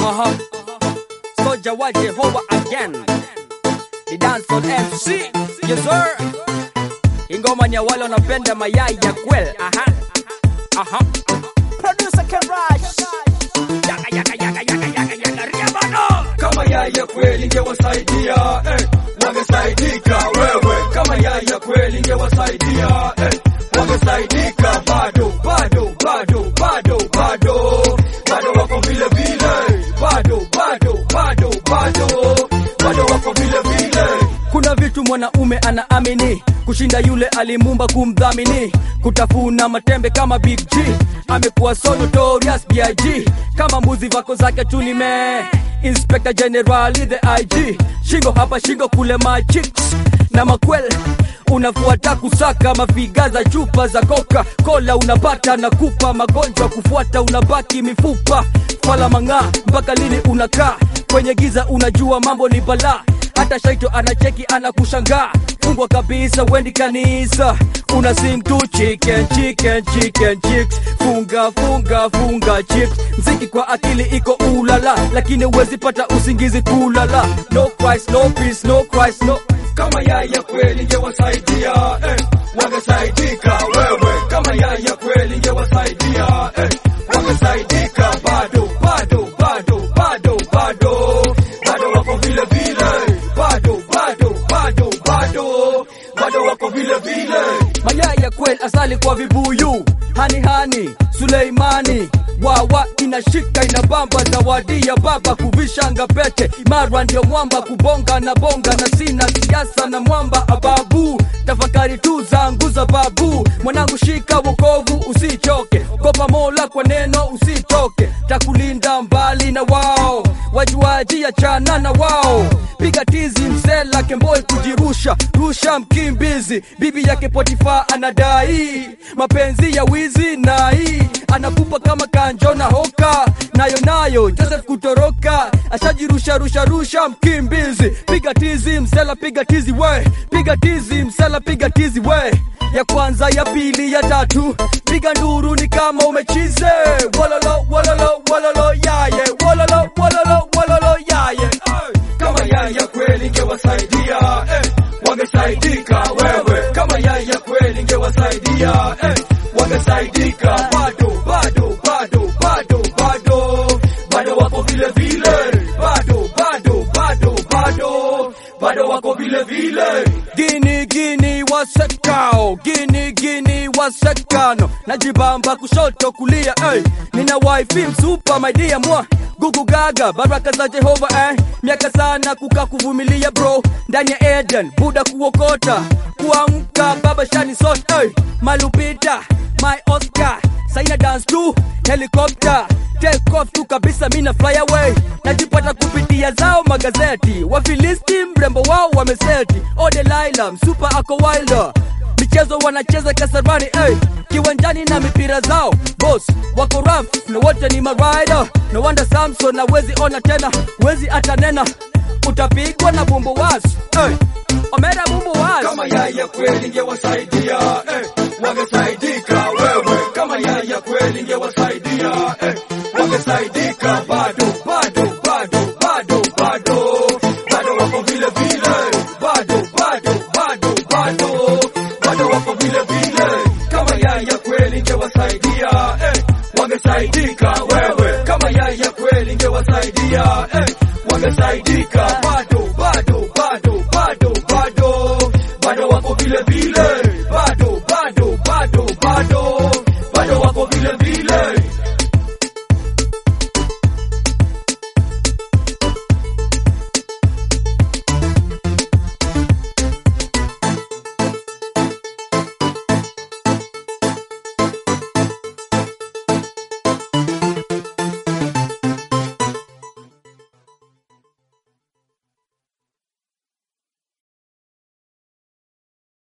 Soja wa Jehovah again. The dancehall MC. Yes sir. Ingoma ni wale wanapenda mayai ya kweli. Producer Karash. Yaga Riabano. Kama yai ya kweli ingewasaidia, wangesaidika wewe. Kama yai ya kweli ingewasaidia, wangesaidika. Bado wako vile vile. Bado wako vile vile. Kuna vitu mwanaume anaamini kushinda yule alimumba kumdhamini. Kutafuna matembe kama Big G, amekuwa so notorious B.I.G. Kama mbuzi vako zake tunime Inspector General the IG. Shingo hapa shingo kule my chicks na makwel. Unafuata kusaka mafiga za chupa za Coca-Cola. Unapata na kupa magonjwa kufuata unabaki mifupa. Fala manga mpaka lini unakaa kwenye giza, unajua mambo ni bala. Hata shaito anacheki anakushangaa. Fungwa kabisa wendi kanisa. Una sing to chicken chicks. Funga chicks. Mziki kwa akili iko ulala, lakini uwezi pata usingizi kulala. No Christ, no peace, no Christ, no. Kama yai ya kweli ingewasaidia, wangesaidika wewe. Kama yai ya kweli ingewasaidia, wangesaidika. Bado wako vile vile. Bado wako vile vile. Mayai ya kweli asali kwa vibuyu. Hani Suleimani wawa inashika inabamba. Zawadi ya baba kuvishanga pete. Imara ndio mwamba kubonga na bonga. Na sina siasa na mwamba ababu. Tafakari tu zangu za babu. Mwanangu shika wokovu usichoke. Kopa Mola kwa neno usitoke. Takulinda mbali na wao. Wajuaji ya chana na wao. Piga tizi msela kemboi kujirusha. Rusha mkimbizi. Bibi yake Potifa anadai mapenzi ya wizi nai. Anapupa kama kanjo na hoka. Nayo Joseph kutoroka. Ashajirusha mkimbizi. Piga tizi msela piga tizi we. Piga tizi msela piga tizi we. Ya kwanza ya pili ya tatu. Piga nduru ni kama umechize. Walolo yaye. Walolo yaye. Kama yai ya kweli ingewasaidia, wangesaidika wewe. Kama yai ya kweli ingewasaidia, wangesaidika. Bado wako vile vile. Bado wako vile vile. Gini wasekao. Gini wasekano. Najibamba kushoto kulia. Nina wifi msupa my dear mwa. Gugu gaga baraka za Jehova. Miaka sana kuka kuvumilia bro. Ndani ya Eden Buda kuokota. Kuamka baba shani sot. Malupita my Oscar. Saina dance tu helicopter. Take off tu kabisa mina fly away. Najipata kupitia zao magazeti. Wafilisti mrembo wao wameseti. Oh Delilah msupa ako wilder. Michezo wanacheza Kasarani kiwanjani na mipira zao. Boss wako rough na wote ni marider. No wonder Samson na wezi ona tena. Wezi atanena utapigwa na bumbu wasu. Omera bumbu wasu. Kama yai ya kweli ingewasaidia, wangesaidika wewe. Kama yai ya kweli ingewasaidia, wangesaidika. Bado wako vile vile. Bado wako vile vile. Kama yai ya kweli ingewasaidia, wangesaidika wewe. Kama yai ya kweli ingewasaidia, wangesaidika. Bado wako vile vile.